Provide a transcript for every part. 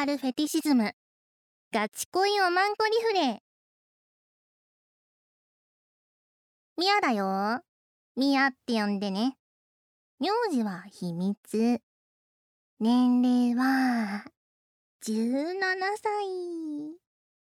ガールフェティシズム、ガチ恋おまんこリフレ。ミヤだよ。ミヤって呼んでね。名字は秘密。年齢は17歳。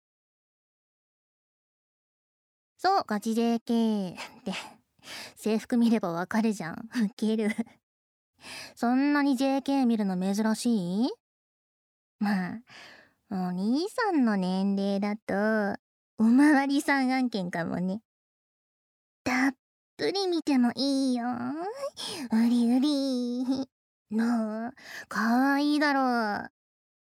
そう、ガチ JK って制服見ればわかるじゃん。ウケる。そんなに JK 見るの珍しい？まあ、お兄さんの年齢だとおまわりさん案件かもね。たっぷり見てもいいよ。うりうり。どう？かわいいだろう。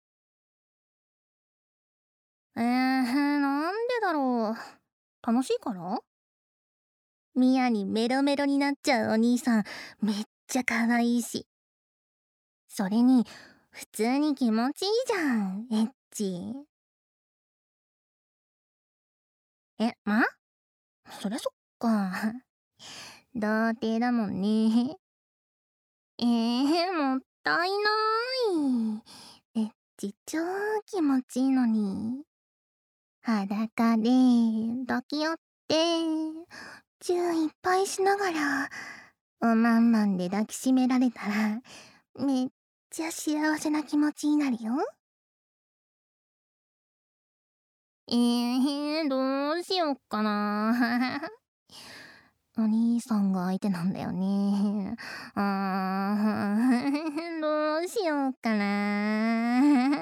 なんでだろう。楽しいから？ミヤにメロメロになっちゃうお兄さん、めっちゃかわいいし。それに、普通に気持ちいいじゃん、エッチ。そりゃそっか。童貞だもんね。もったいない。エッチ超気持ちいいのに。裸で抱き合って、チューいっぱいしながら、おまんまんで抱きしめられたら、めっちゃ幸せな気持ちになるよ。どうしよっかな。お兄さんが相手なんだよね。どうしようかな。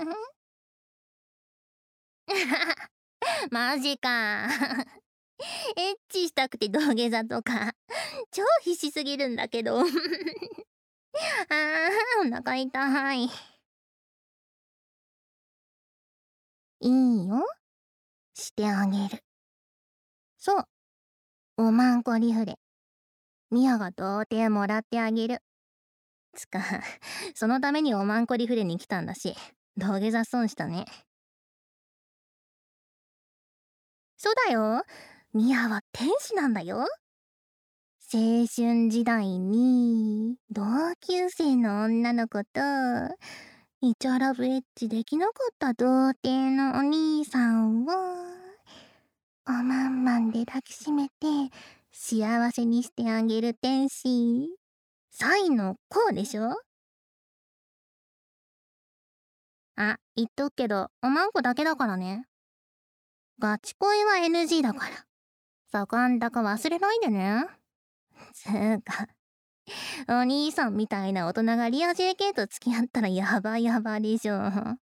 マジか。エッチしたくて土下座とか、超必死すぎるんだけど。お腹痛い。いいよ。してあげる。そう。おまんこリフレ。ミヤが童貞もらってあげる。そのためにおまんこリフレに来たんだし、土下座損したね。そうだよ。ミヤは天使なんだよ。青春時代に同級生の女の子とイチャラブエッチできなかった童貞のお兄さんをおまんまんで抱きしめて幸せにしてあげる天使。サイのこうでしょ？言っとくけどおまんこだけだからね。ガチ恋は NG だから。そこんとこ忘れないでね。つーか、お兄さんみたいな大人がリア JK と付き合ったらやばやばでしょ。は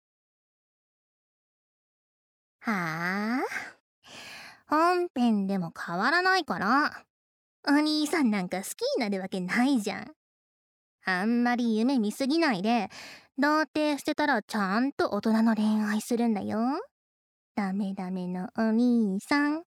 あ？本編でも変わらないから。お兄さんなんか好きになるわけないじゃん。あんまり夢見すぎないで、童貞捨てたらちゃんと大人の恋愛するんだよ。ダメダメのお兄さん。